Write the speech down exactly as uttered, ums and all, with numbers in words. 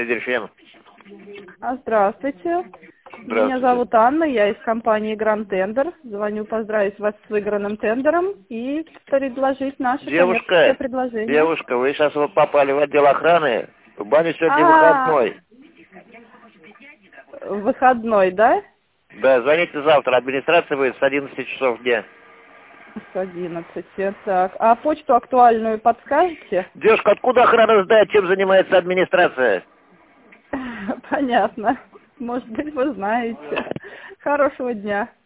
Селения Дельфин. А, здравствуйте. Здравствуйте. Меня зовут Анна, я из компании Grand Tender. Звоню поздравить вас с выигранным тендером и предложить наше Девушка, коммерческое предложение. девушка, вы сейчас вот попали в отдел охраны. В бане сегодня А, выходной. Выходной, да? Да, звоните завтра. Администрация будет с одиннадцати часов дня. С одиннадцати. Так, а почту актуальную подскажете? Девушка, откуда охрана знает, чем занимается администрация? Понятно. Может быть, вы знаете. Хорошего дня.